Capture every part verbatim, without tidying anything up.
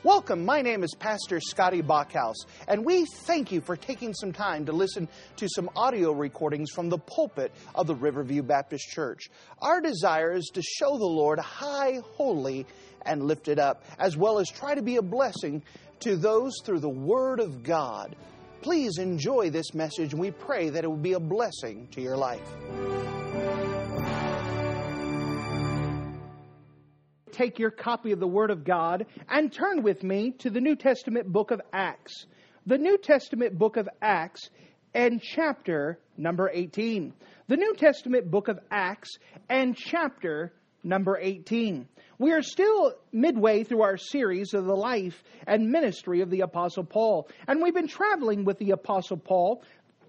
Welcome, my name is Pastor Scotty Bachhaus, and we thank you for taking some time to listen to some audio recordings from the pulpit of the Riverview Baptist Church. Our desire is to show the Lord high, holy, and lifted up, as well as try to be a blessing to those through the Word of God. Please enjoy this message, and we pray that it will be a blessing to your life. Take your copy of the Word of God and turn with me to the New Testament book of Acts. The New Testament book of Acts and chapter number eighteen. The New Testament book of Acts and chapter number eighteen. We are still midway through our series of the life and ministry of the Apostle Paul. And we've been traveling with the Apostle Paul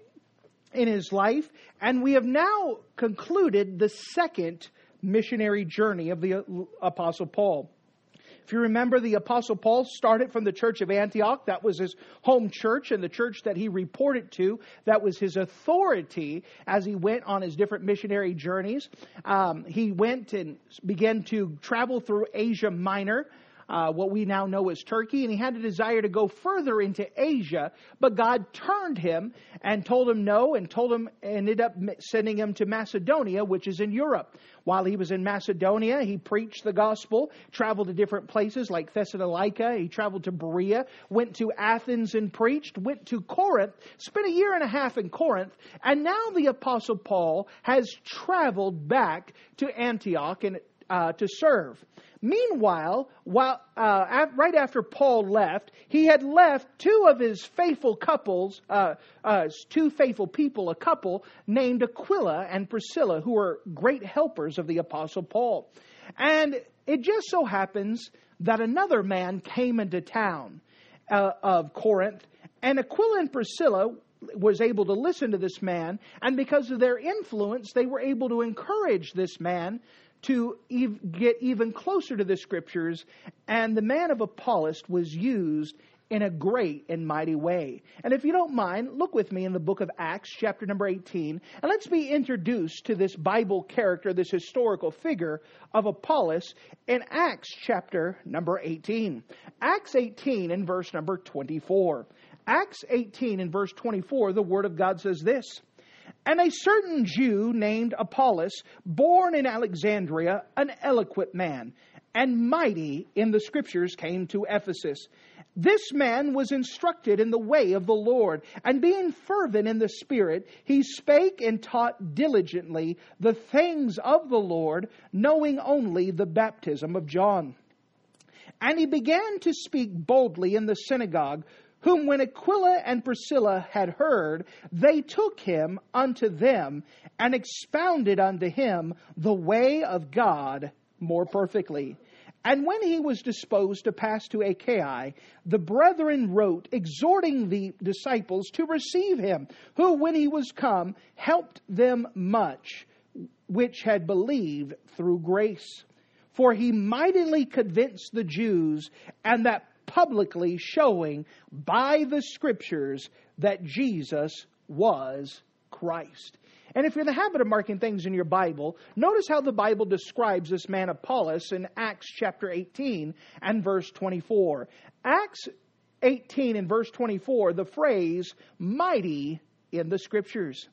in his life. And we have now concluded the second missionary journey of the Apostle Paul. If you remember, the Apostle Paul started from the church of Antioch. That was his home church and the church that he reported to. That was his authority as he went on his different missionary journeys. Um, he went and began to travel through Asia Minor, Uh, what we now know as Turkey, and he had a desire to go further into Asia, but God turned him and told him no, and told him, ended up sending him to Macedonia, which is in Europe. While he was in Macedonia, he preached the gospel, traveled to different places like Thessalonica, he traveled to Berea, went to Athens and preached, went to Corinth, spent a year and a half in Corinth, and now the Apostle Paul has traveled back to Antioch and uh, to serve. Meanwhile, while uh, right after Paul left, he had left two of his faithful couples, uh, uh, two faithful people, a couple named Aquila and Priscilla, who were great helpers of the Apostle Paul. And it just so happens that another man came into town uh, of Corinth, and Aquila and Priscilla was able to listen to this man, and because of their influence, they were able to encourage this man to ev- get even closer to the Scriptures, and the man of Apollos was used in a great and mighty way. And if you don't mind, look with me in the book of Acts, chapter number eighteen, and let's be introduced to this Bible character, this historical figure of Apollos in Acts chapter number eighteen. Acts eighteen and verse number twenty-four. Acts eighteen and verse twenty-four, the Word of God says this: "And a certain Jew named Apollos, born in Alexandria, an eloquent man, and mighty in the Scriptures, came to Ephesus. This man was instructed in the way of the Lord, and being fervent in the Spirit, he spake and taught diligently the things of the Lord, knowing only the baptism of John. And he began to speak boldly in the synagogue, whom when Aquila and Priscilla had heard, they took him unto them, and expounded unto him the way of God more perfectly. And when he was disposed to pass to Achaia, the brethren wrote, exhorting the disciples to receive him, who when he was come, helped them much, which had believed through grace. For he mightily convinced the Jews, and that publicly showing by the Scriptures that Jesus was Christ." And if you're in the habit of marking things in your Bible, notice how the Bible describes this man Apollos in Acts chapter eighteen and verse twenty-four. Acts eighteen and verse twenty-four, the phrase, mighty in the Scriptures.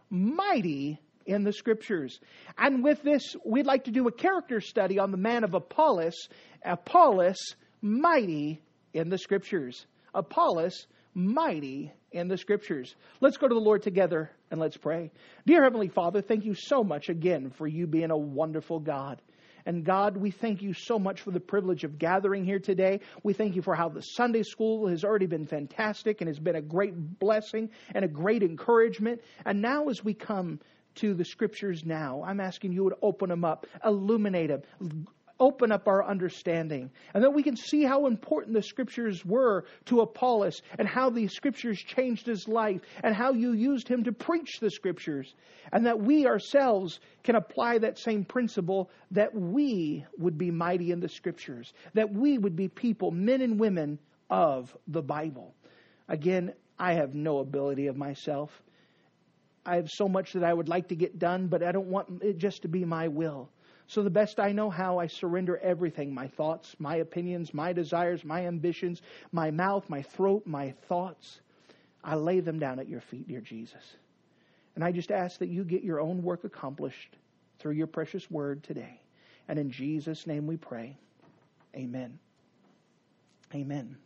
Mighty in the Scriptures. And with this, we'd like to do a character study on the man of Apollos. Apollos, mighty in the Scriptures. Apollos, mighty in the Scriptures. Let's go to the Lord together and let's pray. Dear Heavenly Father, thank you so much again for you being a wonderful God. And God, we thank you so much for the privilege of gathering here today. We thank you for how the Sunday school has already been fantastic and has been a great blessing and a great encouragement. And now as we come to the Scriptures now, I'm asking you to open them up, illuminate them, open up our understanding, and that we can see how important the Scriptures were to Apollos, and how the Scriptures changed his life, and how you used him to preach the Scriptures, and that we ourselves can apply that same principle, that we would be mighty in the Scriptures, that we would be people, men and women of the Bible. Again, I have no ability of myself. I have so much that I would like to get done, but I don't want it just to be my will. So the best I know how, I surrender everything, my thoughts, my opinions, my desires, my ambitions, my mouth, my throat, my thoughts. I lay them down at your feet, dear Jesus. And I just ask that you get your own work accomplished through your precious word today. And in Jesus' name we pray. Amen. Amen.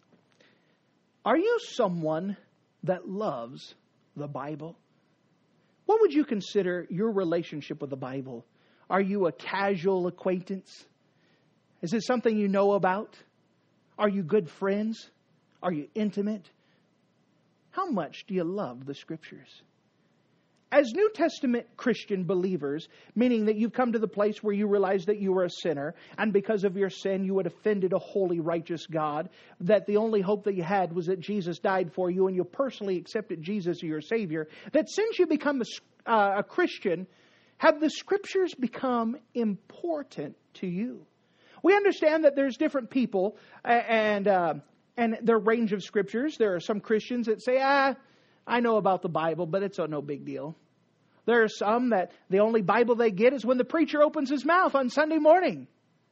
Are you someone that loves the Bible? What would you consider your relationship with the Bible? Are you a casual acquaintance? Is it something you know about? Are you good friends? Are you intimate? How much do you love the Scriptures? As New Testament Christian believers, meaning that you've come to the place where you realize that you were a sinner, and because of your sin you had offended a holy, righteous God, that the only hope that you had was that Jesus died for you and you personally accepted Jesus as your Savior, that since you become a, uh, a Christian, have the Scriptures become important to you? We understand that there's different people and uh, and their range of Scriptures. There are some Christians that say, ah, I know about the Bible, but it's no big deal. There are some that the only Bible they get is when the preacher opens his mouth on Sunday morning.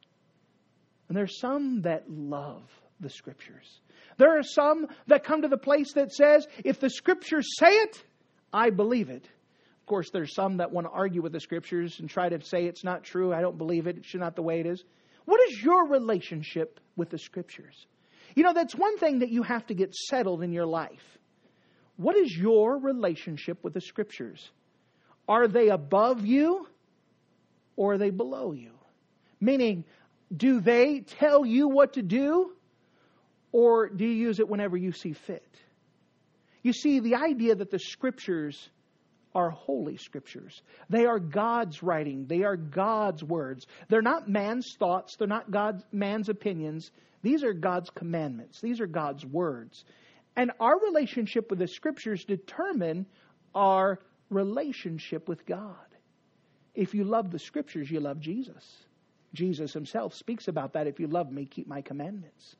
And there's some that love the Scriptures. There are some that come to the place that says, if the Scriptures say it, I believe it. Of course, there's some that want to argue with the Scriptures and try to say it's not true. I don't believe it. It's not the way it is. What is your relationship with the Scriptures? You know, that's one thing that you have to get settled in your life. What is your relationship with the Scriptures? Are they above you or are they below you? Meaning, do they tell you what to do or do you use it whenever you see fit? You see, the idea that the Scriptures are holy Scriptures. They are God's writing. They are God's words. They're not man's thoughts. They're not God's man's opinions. These are God's commandments. These are God's words. And our relationship with the Scriptures determine our relationship with God. If you love the Scriptures, you love Jesus. Jesus Himself speaks about that. If you love me, keep my commandments.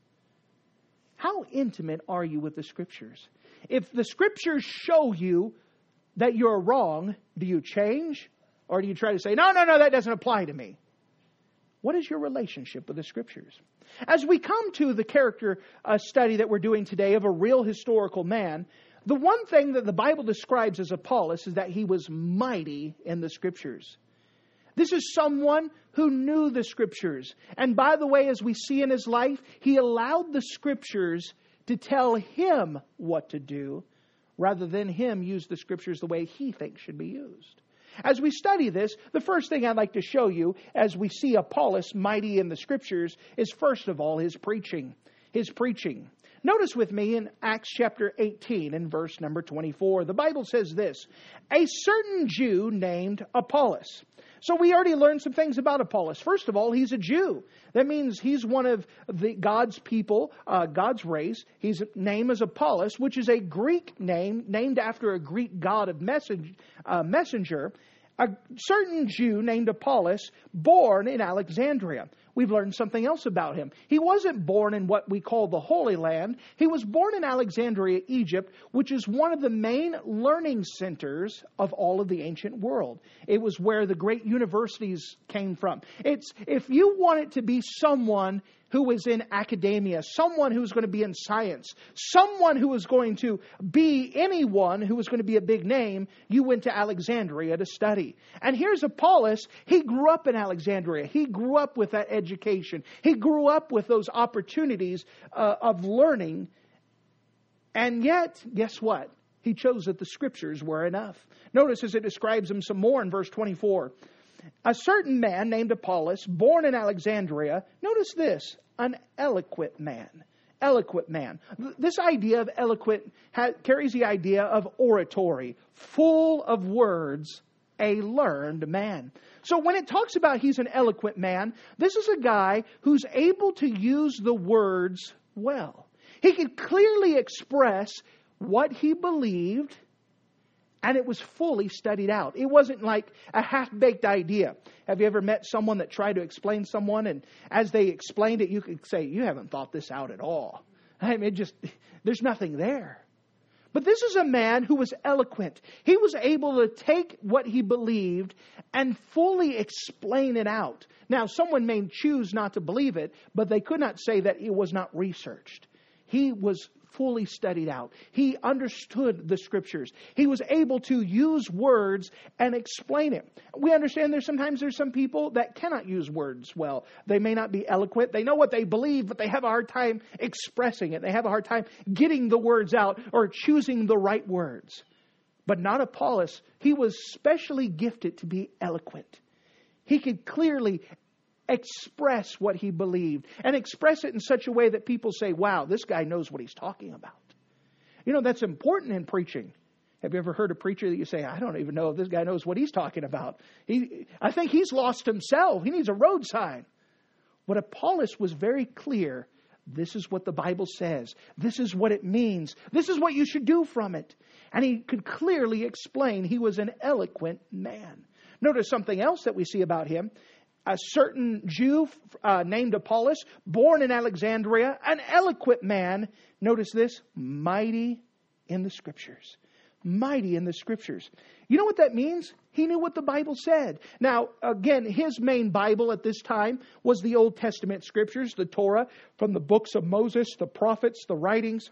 How intimate are you with the Scriptures? If the Scriptures show you that you're wrong, do you change? Or do you try to say, no, no, no, that doesn't apply to me? What is your relationship with the Scriptures? As we come to the character uh, study that we're doing today of a real historical man, the one thing that the Bible describes as Apollos is that he was mighty in the Scriptures. This is someone who knew the Scriptures. And by the way, as we see in his life, he allowed the Scriptures to tell him what to do, rather than him use the Scriptures the way he thinks should be used. As we study this, the first thing I'd like to show you, as we see Apollos mighty in the Scriptures, is first of all his preaching. His preaching. Notice with me in Acts chapter eighteen and verse number twenty-four. The Bible says this, a certain Jew named Apollos. So we already learned some things about Apollos. First of all, he's a Jew. That means he's one of the God's people, uh, God's race. His name is Apollos, which is a Greek name named after a Greek god of message, uh, messenger. A certain Jew named Apollos, born in Alexandria. We've learned something else about him. He wasn't born in what we call the Holy Land. He was born in Alexandria, Egypt, which is one of the main learning centers of all of the ancient world. It was where the great universities came from. It's if you want it to be someone who was in academia, someone who was going to be in science, someone who was going to be anyone who was going to be a big name, you went to Alexandria to study. And here's Apollos. He grew up in Alexandria. He grew up with that education. He grew up with those opportunities uh, of learning. And yet, guess what? He chose that the Scriptures were enough. Notice as it describes him some more in verse twenty-four. A certain man named Apollos, born in Alexandria, notice this, an eloquent man. Eloquent man. This idea of eloquent ha- carries the idea of oratory, full of words, a learned man. So when it talks about he's an eloquent man, this is a guy who's able to use the words well. He could clearly express what he believed, and it was fully studied out. It wasn't like a half-baked idea. Have you ever met someone that tried to explain someone, and as they explained it, you could say, you haven't thought this out at all. I mean, it just, there's nothing there. But this is a man who was eloquent. He was able to take what he believed and fully explain it out. Now, someone may choose not to believe it, but they could not say that it was not researched. He was fully studied out. He understood the Scriptures. He was able to use words and explain it. We understand there's sometimes there's some people that cannot use words well. They may not be eloquent. They know what they believe, but they have a hard time expressing it. They have a hard time getting the words out or choosing the right words. But not Apollos. He was specially gifted to be eloquent. He could clearly express what he believed and express it in such a way that people say, wow, this guy knows what he's talking about. You know, that's important in preaching. Have you ever heard a preacher that you say, I don't even know if this guy knows what he's talking about. He, I think he's lost himself. He needs a road sign. But Apollos was very clear. This is what the Bible says. This is what it means. This is what you should do from it. And he could clearly explain. He was an eloquent man. Notice something else that we see about him. A certain Jew uh, named Apollos, born in Alexandria, an eloquent man. Notice this, mighty in the Scriptures. Mighty in the Scriptures. You know what that means? He knew what the Bible said. Now, again, his main Bible at this time was the Old Testament Scriptures, the Torah, from the books of Moses, the prophets, the writings.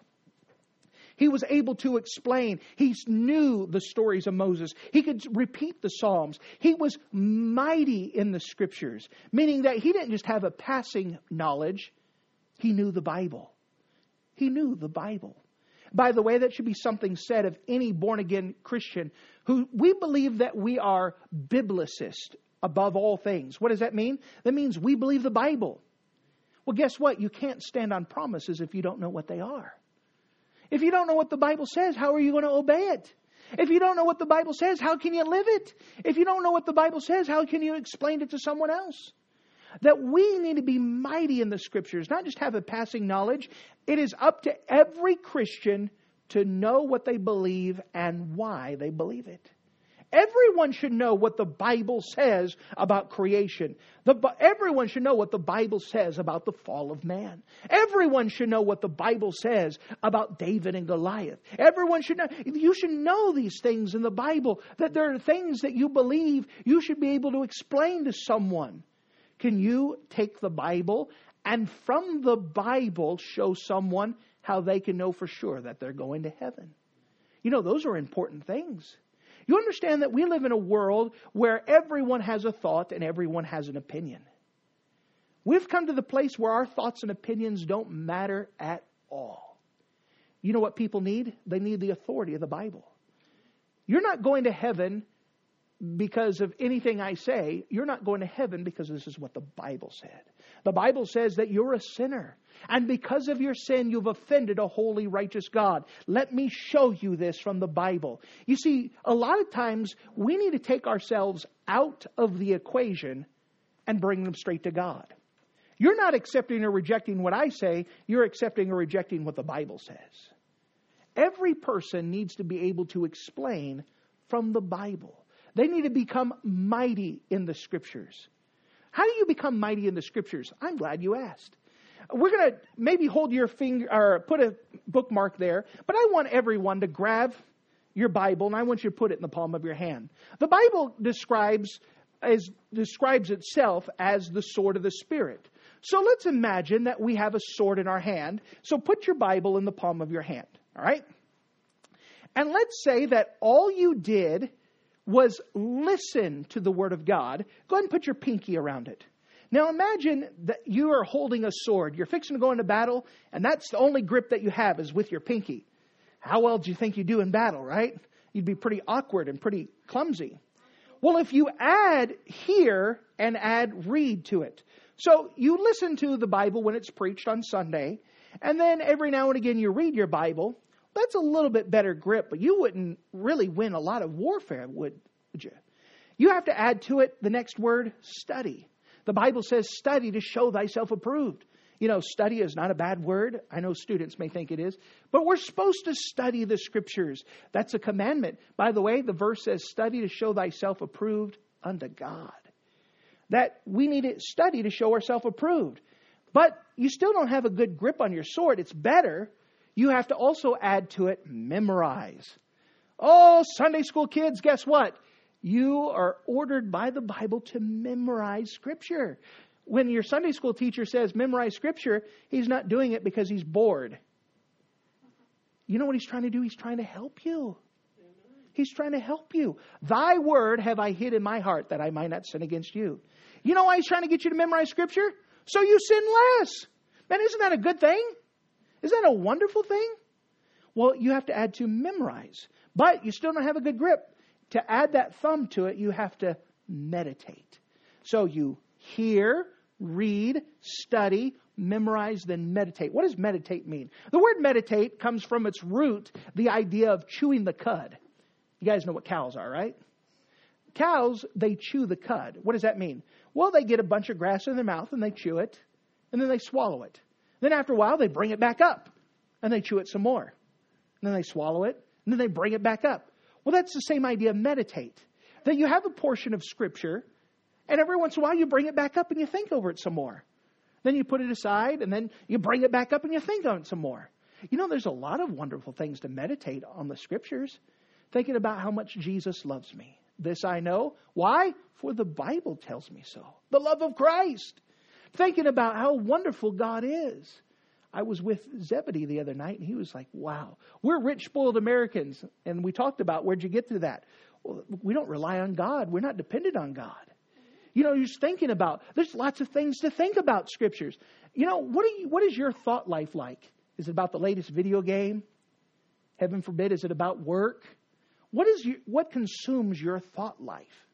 He was able to explain. He knew the stories of Moses. He could repeat the Psalms. He was mighty in the Scriptures, meaning that he didn't just have a passing knowledge. He knew the Bible. He knew the Bible. By the way, that should be something said of any born-again Christian who we believe that we are biblicists above all things. What does that mean? That means we believe the Bible. Well, guess what? You can't stand on promises if you don't know what they are. If you don't know what the Bible says, how are you going to obey it? If you don't know what the Bible says, how can you live it? If you don't know what the Bible says, how can you explain it to someone else? That we need to be mighty in the Scriptures, not just have a passing knowledge. It is up to every Christian to know what they believe and why they believe it. Everyone should know what the Bible says about creation. The, everyone should know what the Bible says about the fall of man. Everyone should know what the Bible says about David and Goliath. Everyone should know. You should know these things in the Bible. That there are things that you believe you should be able to explain to someone. Can you take the Bible and from the Bible show someone how they can know for sure that they're going to heaven? You know, those are important things. You understand that we live in a world where everyone has a thought and everyone has an opinion. We've come to the place where our thoughts and opinions don't matter at all. You know what people need? They need the authority of the Bible. You're not going to heaven because of anything I say. You're not going to heaven because this is what the Bible said. The Bible says that you're a sinner. And because of your sin, you've offended a holy, righteous God. Let me show you this from the Bible. You see, a lot of times we need to take ourselves out of the equation and bring them straight to God. You're not accepting or rejecting what I say. You're accepting or rejecting what the Bible says. Every person needs to be able to explain from the Bible. They need to become mighty in the Scriptures. How do you become mighty in the Scriptures? I'm glad you asked. We're going to maybe hold your finger or put a bookmark there, but I want everyone to grab your Bible and I want you to put it in the palm of your hand. The Bible describes as describes itself as the sword of the Spirit. So let's imagine that we have a sword in our hand. So put your Bible in the palm of your hand, all right? And let's say that all you did was listen to the Word of God. Go ahead and put your pinky around it. Now imagine that you are holding a sword. You're fixing to go into battle, and that's the only grip that you have is with your pinky. How well do you think you do in battle, right? You'd be pretty awkward and pretty clumsy. Well, if you add hear and add read to it. So you listen to the Bible when it's preached on Sunday, and then every now and again you read your Bible. That's a little bit better grip, but you wouldn't really win a lot of warfare, would, would you? You have to add to it the next word, study. The Bible says study to show thyself approved. You know, study is not a bad word. I know students may think it is. But we're supposed to study the Scriptures. That's a commandment. By the way, the verse says study to show thyself approved unto God. That we need to study to show ourselves approved. But you still don't have a good grip on your sword. It's better. You have to also add to it memorize. Oh, Sunday school kids, guess what? You are ordered by the Bible to memorize Scripture. When your Sunday school teacher says memorize Scripture, he's not doing it because he's bored. You know what he's trying to do? He's trying to help you. He's trying to help you. Thy word have I hid in my heart that I might not sin against you. You know why he's trying to get you to memorize Scripture? So you sin less. Man, isn't that a good thing? Isn't that a wonderful thing? Well, you have to add to memorize. But you still don't have a good grip. To add that thumb to it, you have to meditate. So you hear, read, study, memorize, then meditate. What does meditate mean? The word meditate comes from its root, the idea of chewing the cud. You guys know what cows are, right? Cows, they chew the cud. What does that mean? Well, they get a bunch of grass in their mouth and they chew it, and then they swallow it. Then after a while, they bring it back up, and they chew it some more. And then they swallow it, and then they bring it back up. Well, that's the same idea of meditate. That you have a portion of Scripture, and every once in a while you bring it back up and you think over it some more. Then you put it aside, and then you bring it back up and you think on it some more. You know, there's a lot of wonderful things to meditate on the Scriptures. Thinking about how much Jesus loves me. This I know. Why? For the Bible tells me so. The love of Christ. Thinking about how wonderful God is. I was with Zebedee the other night, and he was like, wow, we're rich, spoiled Americans. And we talked about, where'd you get to that? Well, we don't rely on God. We're not dependent on God. You know, you're just thinking about, there's lots of things to think about Scriptures. You know, what, are you, what is your thought life like? Is it about the latest video game? Heaven forbid, is it about work? What is your, what consumes your thought life?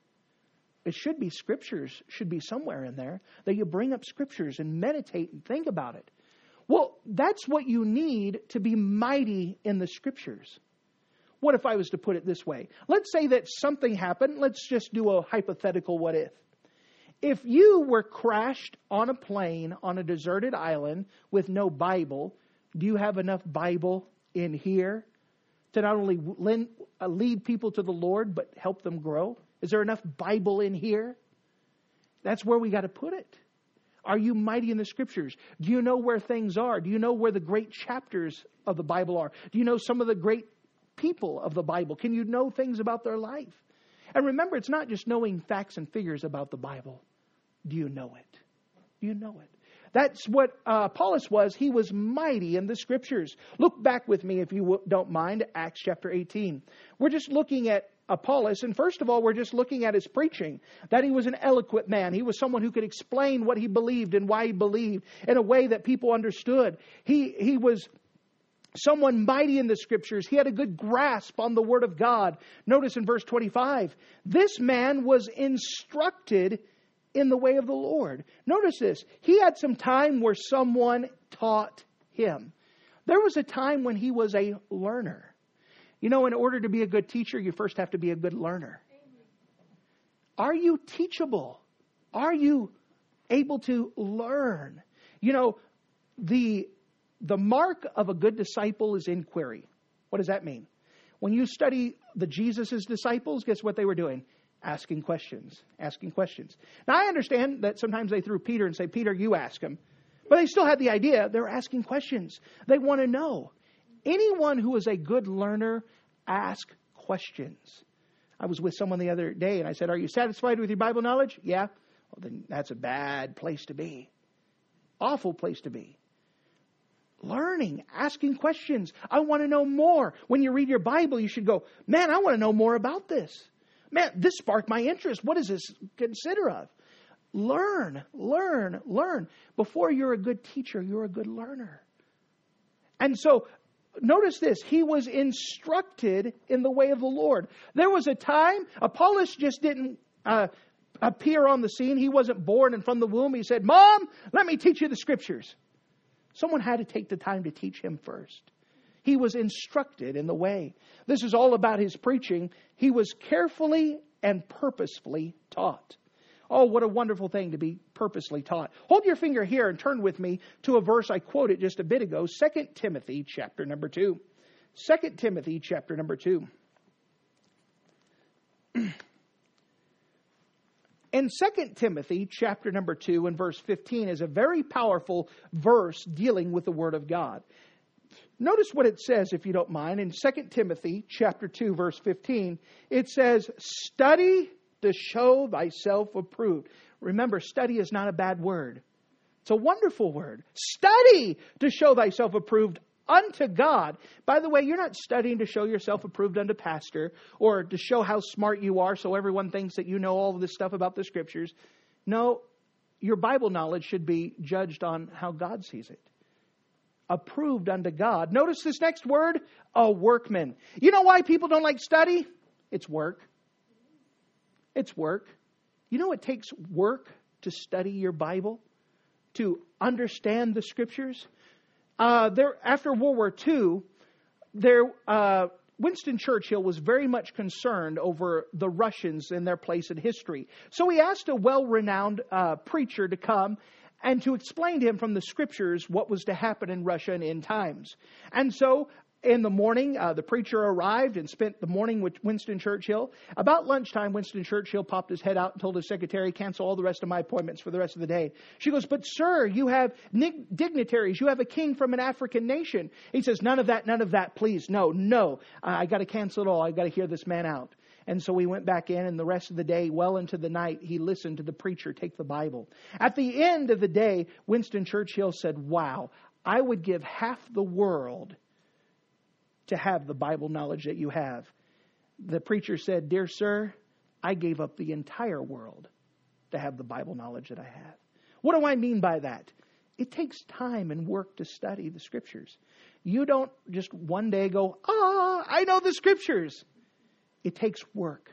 It should be Scriptures, should be somewhere in there, that you bring up Scriptures and meditate and think about it. Well, that's what you need to be mighty in the Scriptures. What if I was to put it this way? Let's say that something happened. Let's just do a hypothetical what if. If you were crashed on a plane on a deserted island with no Bible, do you have enough Bible in here to not only lead people to the Lord, but help them grow? Is there enough Bible in here? That's where we got to put it. Are you mighty in the Scriptures? Do you know where things are? Do you know where the great chapters of the Bible are? Do you know some of the great people of the Bible? Can you know things about their life? And remember, it's not just knowing facts and figures about the Bible. Do you know it? Do you know it? That's what uh, Apollos was. He was mighty in the Scriptures. Look back with me, if you w- don't mind, Acts chapter eighteen. We're just looking at Apollos, and first of all, we're just looking at his preaching, that he was an eloquent man. He was someone who could explain what he believed and why he believed in a way that people understood. He, he was someone mighty in the Scriptures. He had a good grasp on the Word of God. Notice in verse twenty-five, this man was instructed in the way of the Lord. Notice this. He had some time where someone taught him. There was a time when he was a learner. You know, in order to be a good teacher, you first have to be a good learner. Are you teachable? Are you able to learn? You know, the, the mark of a good disciple is inquiry. What does that mean? When you study the Jesus' disciples, guess what they were doing? Asking questions, asking questions. Now, I understand that sometimes they threw Peter and say, Peter, you ask him. But they still had the idea. They're asking questions. They want to know. Anyone who is a good learner, ask questions. I was with someone the other day and I said, are you satisfied with your Bible knowledge? Yeah. Well, then that's a bad place to be. Awful place to be. Learning, asking questions. I want to know more. When you read your Bible, you should go, man, I want to know more about this. Man, this sparked my interest. What does this consider of? Learn, learn, learn. Before you're a good teacher, you're a good learner. And so, notice this. He was instructed in the way of the Lord. There was a time, Apollos just didn't uh, appear on the scene. He wasn't born and from the womb. He said, Mom, let me teach you the Scriptures. Someone had to take the time to teach him first. He was instructed in the way. This is all about his preaching. He was carefully and purposefully taught. Oh, what a wonderful thing to be purposely taught. Hold your finger here and turn with me to a verse I quoted just a bit ago, Second Timothy chapter number two. Second Timothy chapter number two. In Second Timothy chapter number two and verse fifteen is a very powerful verse dealing with the Word of God. Notice what it says, if you don't mind, in Second Timothy chapter two, verse fifteen. It says, study to show thyself approved. Remember, study is not a bad word. It's a wonderful word. Study to show thyself approved unto God. By the way, you're not studying to show yourself approved unto pastor or to show how smart you are so everyone thinks that you know all of this stuff about the Scriptures. No, your Bible knowledge should be judged on how God sees it. Approved unto God. Notice this next word, a workman. You know why people don't like study? It's work. It's work. You know it takes work to study your Bible, to understand the Scriptures. Uh, there, after World War Two, there, uh, Winston Churchill was very much concerned over the Russians and their place in history. So he asked a well-renowned uh, preacher to come and to explain to him from the Scriptures what was to happen in Russia in end times. And so in the morning, uh, the preacher arrived and spent the morning with Winston Churchill. About lunchtime, Winston Churchill popped his head out and told his secretary, cancel all the rest of my appointments for the rest of the day. She goes, but sir, you have dignitaries. You have a king from an African nation. He says, none of that, none of that, please. No, no, uh, I got to cancel it all. I got to hear this man out. And so we went back in, and the rest of the day, well into the night, he listened to the preacher take the Bible. At the end of the day, Winston Churchill said, wow, I would give half the world to have the Bible knowledge that you have. The preacher said, dear sir, I gave up the entire world to have the Bible knowledge that I have. What do I mean by that? It takes time and work to study the Scriptures. You don't just one day go, ah, I know the Scriptures. It takes work.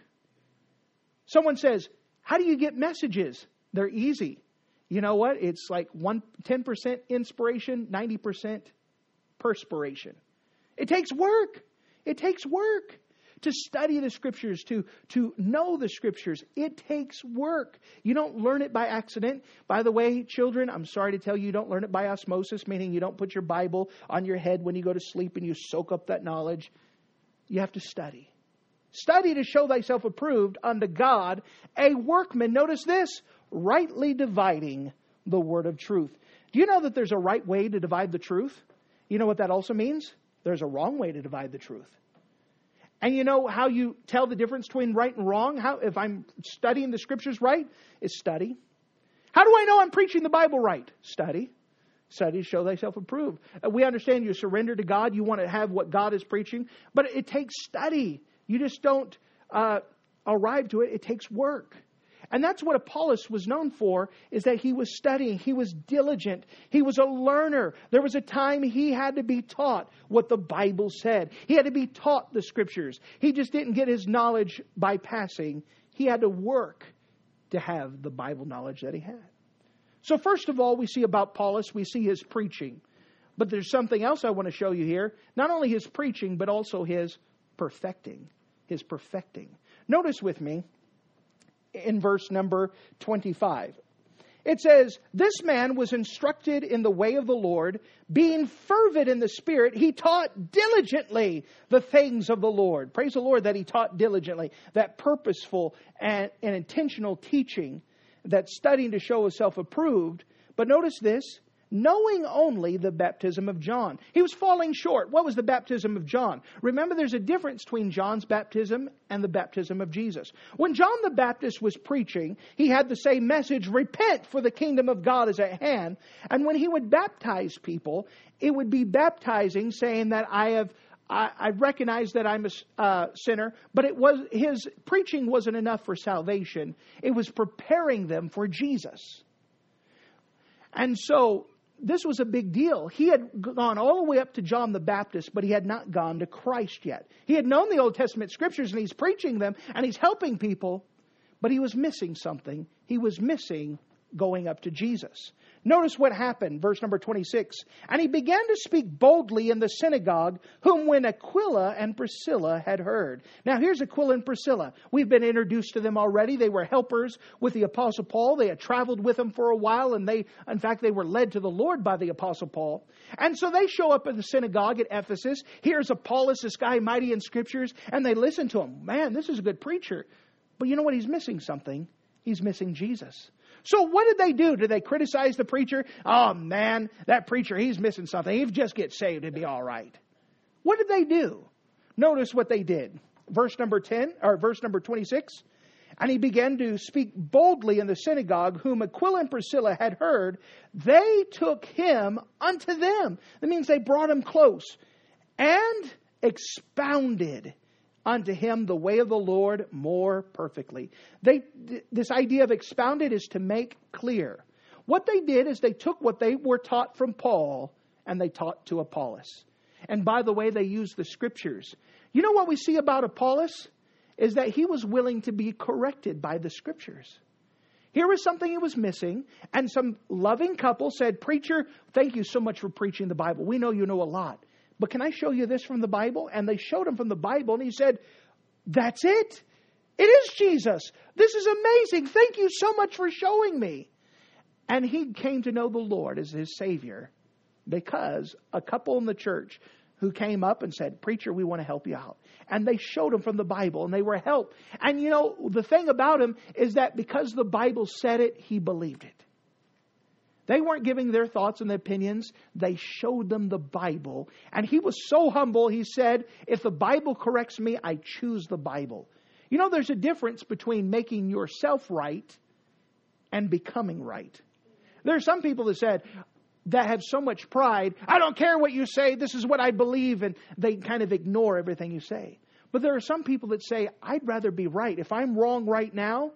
Someone says, how do you get messages? They're easy. You know what? It's like one, ten percent inspiration, ninety percent perspiration. It takes work. It takes work to study the Scriptures, to, to know the Scriptures. It takes work. You don't learn it by accident. By the way, children, I'm sorry to tell you, you don't learn it by osmosis, meaning you don't put your Bible on your head when you go to sleep and you soak up that knowledge. You have to study. Study to show thyself approved unto God, a workman. Notice this, rightly dividing the word of truth. Do you know that there's a right way to divide the truth? You know what that also means? There's a wrong way to divide the truth. And you know how you tell the difference between right and wrong? How, if I'm studying the Scriptures right, is study. How do I know I'm preaching the Bible right? Study. Study to show thyself approved. Uh, we understand you surrender to God. You want to have what God is preaching. But it takes study. You just don't uh, arrive to it. It takes work. And that's what Apollos was known for, is that he was studying. He was diligent. He was a learner. There was a time he had to be taught what the Bible said. He had to be taught the Scriptures. He just didn't get his knowledge by passing. He had to work to have the Bible knowledge that he had. So first of all, we see about Apollos, we see his preaching. But there's something else I want to show you here. Not only his preaching, but also his perfecting. His perfecting. Notice with me, in verse number twenty-five. It says, this man was instructed in the way of the Lord, being fervent in the Spirit, he taught diligently the things of the Lord. Praise the Lord that he taught diligently. That purposeful and, and intentional teaching, that studying to show himself approved. But notice this, knowing only the baptism of John. He was falling short. What was the baptism of John? Remember, there's a difference between John's baptism and the baptism of Jesus. When John the Baptist was preaching, he had the same message, repent for the kingdom of God is at hand. And when he would baptize people, it would be baptizing, saying that I have I, I recognize that I'm a uh, sinner, but it was his preaching wasn't enough for salvation. It was preparing them for Jesus. And so this was a big deal. He had gone all the way up to John the Baptist, but he had not gone to Christ yet. He had known the Old Testament Scriptures, and he's preaching them, and he's helping people, but he was missing something. He was missing going up to Jesus. Notice what happened, verse number twenty-six. And he began to speak boldly in the synagogue, whom when Aquila and Priscilla had heard. Now here's Aquila and Priscilla. We've been introduced to them already. They were helpers with the Apostle Paul. They had traveled with him for a while, and they, in fact, they were led to the Lord by the Apostle Paul. And so they show up in the synagogue at Ephesus. Here's Apollos, this guy mighty in Scriptures, and they listen to him. Man, this is a good preacher. But you know what? He's missing something. He's missing Jesus. So what did they do? Did they criticize the preacher? Oh man, that preacher, he's missing something. If he just gets saved, it'd be all right. What did they do? Notice what they did. Verse number ten, or verse number twenty-six. And he began to speak boldly in the synagogue, whom Aquila and Priscilla had heard. They took him unto them. That means they brought him close. And expounded unto him the way of the Lord more perfectly. They, this idea of expounded is to make clear. What they did is they took what they were taught from Paul and they taught to Apollos. And by the way, they used the scriptures. You know what we see about Apollos? Is that he was willing to be corrected by the scriptures. Here was something he was missing, and some loving couple said, "Preacher, thank you so much for preaching the Bible. We know you know a lot. But can I show you this from the Bible?" And they showed him from the Bible, and he said, "That's it. It is Jesus. This is amazing. Thank you so much for showing me." And he came to know the Lord as his Savior because a couple in the church who came up and said, "Preacher, we want to help you out." And they showed him from the Bible, and they were helped. And you know, the thing about him is that because the Bible said it, he believed it. They weren't giving their thoughts and opinions. They showed them the Bible. And he was so humble, he said, "If the Bible corrects me, I choose the Bible." You know, there's a difference between making yourself right and becoming right. There are some people that said, that have so much pride, "I don't care what you say, this is what I believe," and they kind of ignore everything you say. But there are some people that say, "I'd rather be right. If I'm wrong right now,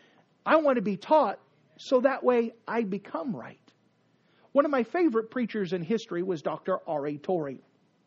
I want to be taught so that way I become right." One of my favorite preachers in history was Doctor R A Torrey.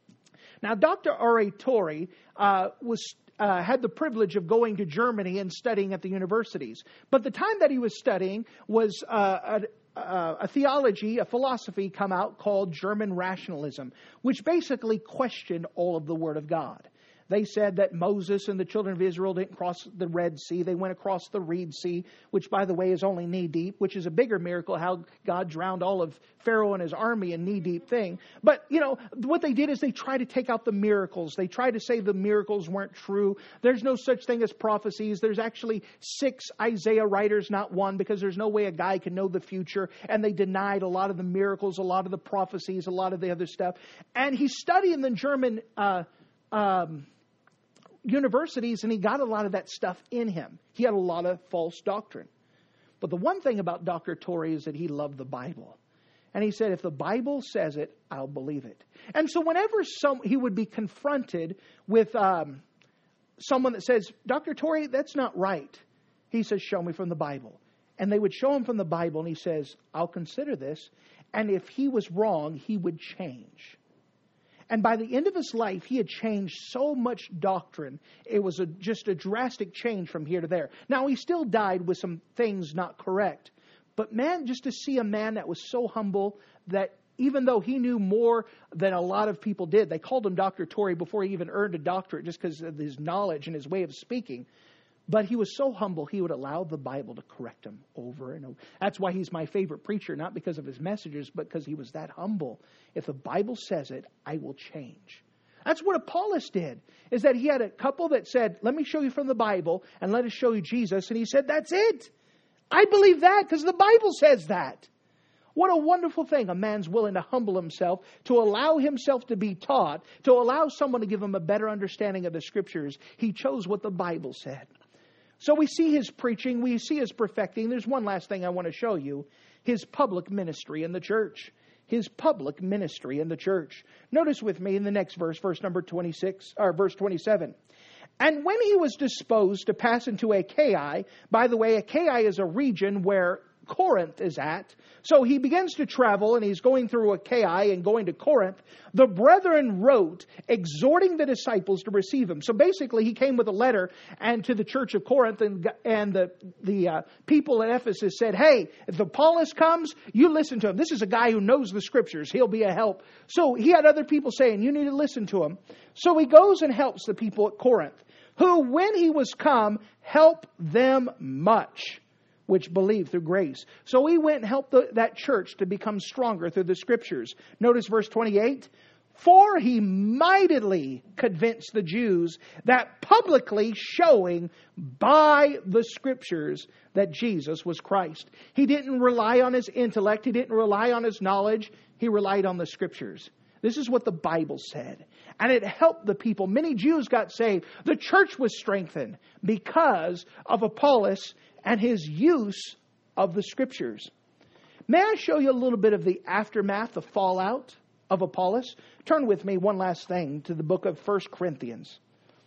Now, Doctor R A Torrey uh, was uh, had the privilege of going to Germany and studying at the universities. But the time that he was studying was uh, a Uh, a theology, a philosophy come out called German rationalism, which basically questioned all of the Word of God. They said that Moses and the children of Israel didn't cross the Red Sea. They went across the Reed Sea, which, by the way, is only knee-deep, which is a bigger miracle how God drowned all of Pharaoh and his army in knee-deep thing. But, you know, what they did is they tried to take out the miracles. They tried to say the miracles weren't true. There's no such thing as prophecies. There's actually six Isaiah writers, not one, because there's no way a guy can know the future. And they denied a lot of the miracles, a lot of the prophecies, a lot of the other stuff. And he studied in the German uh, um universities, and he got a lot of that stuff in him. He had a lot of false doctrine. But the one thing about Doctor Torrey is that he loved the Bible. And he said, if the Bible says it, I'll believe it. And so whenever some he would be confronted with um, someone that says, "Doctor Torrey, that's not right," he says, "Show me from the Bible." And they would show him from the Bible, and he says, "I'll consider this." And if he was wrong, he would change. And by the end of his life, he had changed so much doctrine. It was a, just a drastic change from here to there. Now, he still died with some things not correct. But man, just to see a man that was so humble that even though he knew more than a lot of people did, they called him Doctor Torrey before he even earned a doctorate just because of his knowledge and his way of speaking. But he was so humble, he would allow the Bible to correct him over and over. That's why he's my favorite preacher, not because of his messages, but because he was that humble. If the Bible says it, I will change. That's what Apollos did, is that he had a couple that said, "Let me show you from the Bible, and let us show you Jesus." And he said, "That's it. I believe that because the Bible says that." What a wonderful thing. A man's willing to humble himself, to allow himself to be taught, to allow someone to give him a better understanding of the Scriptures. He chose what the Bible said. So we see his preaching, we see his perfecting. There's one last thing I want to show you. His public ministry in the church. His public ministry in the church. Notice with me in the next verse, verse number twenty-six, or verse twenty-seven. "And when he was disposed to pass into Achaia," by the way, Achaia is a region where Corinth is at. So he begins to travel, and he's going through Achaia and going to Corinth. "The brethren wrote, exhorting the disciples to receive him." So basically, he came with a letter and to the church of Corinth, and and the the uh, people at Ephesus said, "Hey, if Apollos comes, you listen to him. This is a guy who knows the Scriptures. He'll be a help." So he had other people saying, "You need to listen to him." So he goes and helps the people at Corinth, who, when he was come, helped them much, which believed through grace. So he went and helped the, that church to become stronger through the Scriptures. Notice verse twenty-eight. For he mightily convinced the Jews that publicly showing by the Scriptures that Jesus was Christ. He didn't rely on his intellect. He didn't rely on his knowledge. He relied on the Scriptures. This is what the Bible said. And it helped the people. Many Jews got saved. The church was strengthened because of Apollos and his use of the Scriptures. May I show you a little bit of the aftermath, the fallout of Apollos? Turn with me one last thing to the book of First Corinthians.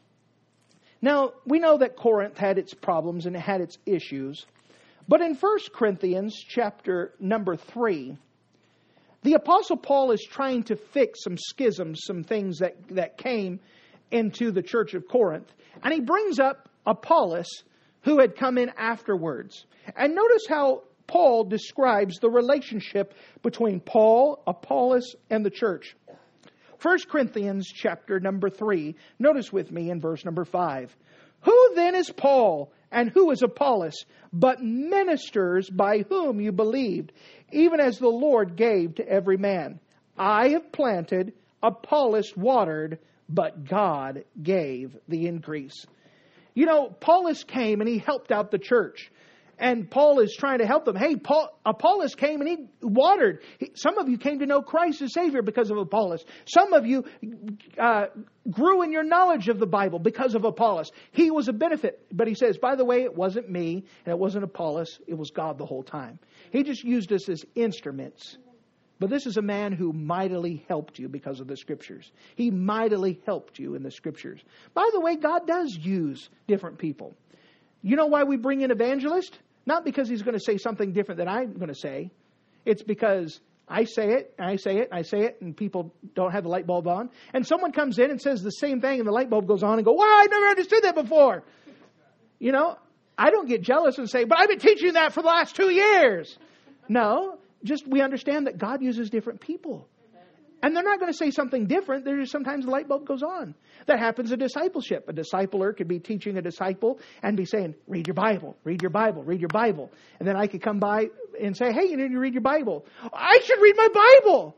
Now, we know that Corinth had its problems and it had its issues. But in First Corinthians chapter number three, the Apostle Paul is trying to fix some schisms, some things that, that came into the church of Corinth. And he brings up Apollos, who had come in afterwards. And notice how Paul describes the relationship between Paul, Apollos, and the church. First Corinthians chapter number three. Notice with me in verse number five. Who then is Paul and who is Apollos, but ministers by whom you believed, even as the Lord gave to every man? I have planted, Apollos watered, but God gave the increase. You know, Apollos came and he helped out the church. And Paul is trying to help them. Hey, Paul, Apollos came and he watered. He, some of you came to know Christ as Savior because of Apollos. Some of you uh, grew in your knowledge of the Bible because of Apollos. He was a benefit. But he says, by the way, it wasn't me and it wasn't Apollos. It was God the whole time. He just used us as instruments. But this is a man who mightily helped you because of the Scriptures. He mightily helped you in the Scriptures. By the way, God does use different people. You know why we bring in evangelists? Not because he's going to say something different than I'm going to say. It's because I say it, and I say it, and I say it, and people don't have the light bulb on. And someone comes in and says the same thing, and the light bulb goes on and go, wow, I never understood that before. You know, I don't get jealous and say, but I've been teaching that for the last two years. No, just we understand that God uses different people. And they're not going to say something different. There's just sometimes the light bulb goes on. That happens in discipleship. A discipler could be teaching a disciple and be saying, read your Bible, read your Bible, read your Bible. And then I could come by and say, hey, you need to read your Bible. I should read my Bible.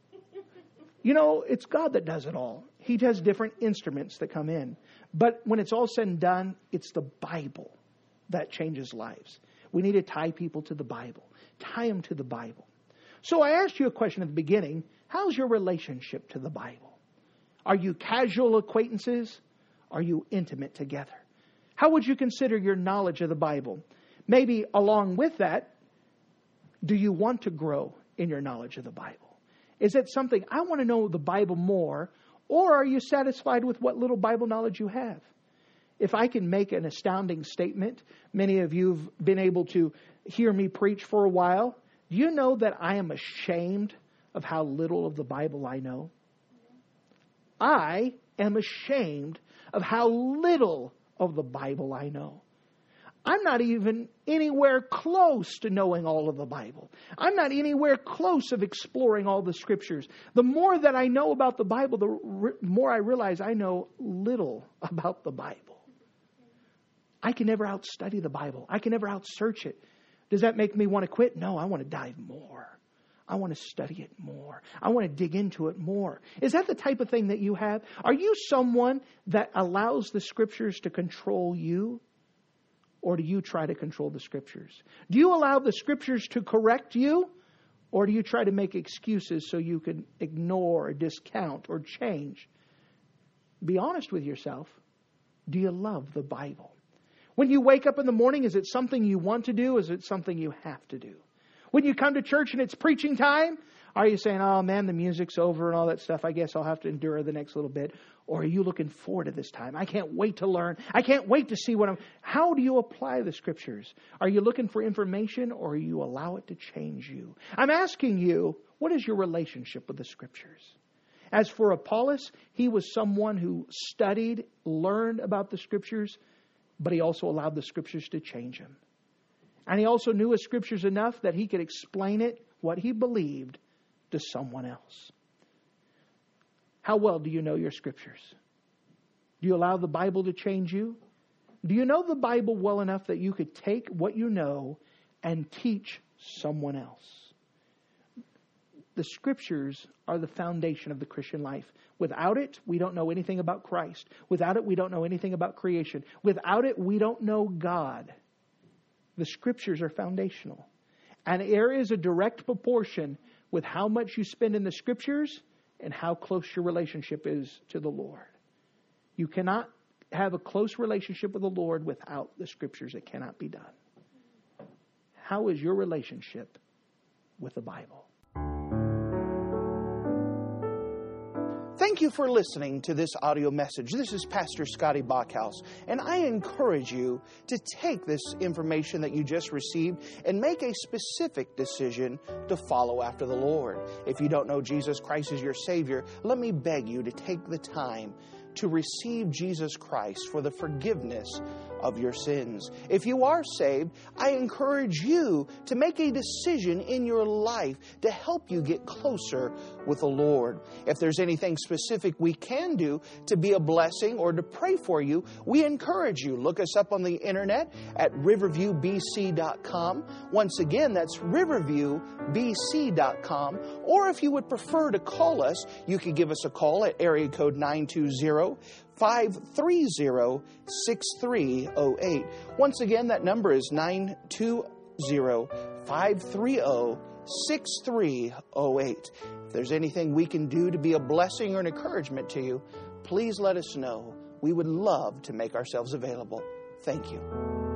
You know, it's God that does it all. He has different instruments that come in. But when it's all said and done, it's the Bible that changes lives. We need to tie people to the Bible. Tie them to the Bible. So I asked you a question at the beginning. How's your relationship to the Bible? Are you casual acquaintances? Are you intimate together? How would you consider your knowledge of the Bible? Maybe along with that, do you want to grow in your knowledge of the Bible? Is it something, I want to know the Bible more, or are you satisfied with what little Bible knowledge you have? If I can make an astounding statement, many of you have been able to hear me preach for a while. Do you know that I am ashamed of how little of the Bible I know? I am ashamed of how little of the Bible I know. I'm not even anywhere close to knowing all of the Bible. I'm not anywhere close of exploring all the Scriptures. The more that I know about the Bible, the re- more I realize I know little about the Bible. I can never outstudy the Bible. I can never outsearch it. Does that make me want to quit? No, I want to dive more. I want to study it more. I want to dig into it more. Is that the type of thing that you have? Are you someone that allows the Scriptures to control you? Or do you try to control the Scriptures? Do you allow the Scriptures to correct you? Or do you try to make excuses so you can ignore or discount or change? Be honest with yourself. Do you love the Bible? When you wake up in the morning, is it something you want to do? Is it something you have to do? When you come to church and it's preaching time, are you saying, oh man, the music's over and all that stuff, I guess I'll have to endure the next little bit? Or are you looking forward to this time? I can't wait to learn. I can't wait to see what I'm... How do you apply the Scriptures? Are you looking for information or you allow it to change you? I'm asking you, what is your relationship with the Scriptures? As for Apollos, he was someone who studied, learned about the Scriptures, but he also allowed the Scriptures to change him. And he also knew his Scriptures enough that he could explain it, what he believed, to someone else. How well do you know your Scriptures? Do you allow the Bible to change you? Do you know the Bible well enough that you could take what you know and teach someone else? The Scriptures are the foundation of the Christian life. Without it, we don't know anything about Christ. Without it, we don't know anything about creation. Without it, we don't know God. The Scriptures are foundational. And there is a direct proportion with how much you spend in the Scriptures and how close your relationship is to the Lord. You cannot have a close relationship with the Lord without the Scriptures. It cannot be done. How is your relationship with the Bible? Thank you for listening to this audio message. This is Pastor Scotty Bachhaus, and I encourage you to take this information that you just received and make a specific decision to follow after the Lord. If you don't know Jesus Christ as your Savior, let me beg you to take the time to receive Jesus Christ for the forgiveness of your sins. If you are saved, I encourage you to make a decision in your life to help you get closer with the Lord. If there's anything specific we can do to be a blessing or to pray for you, we encourage you. Look us up on the internet at riverview b c dot com. Once again, that's riverview b c dot com. Or if you would prefer to call us, you could give us a call at area code nine two zero, five three zero, six three zero eight. Once again, that number is nine two zero, five three zero, six three zero eight. If there's anything we can do to be a blessing or an encouragement to you, please let us know. We would love to make ourselves available. Thank you.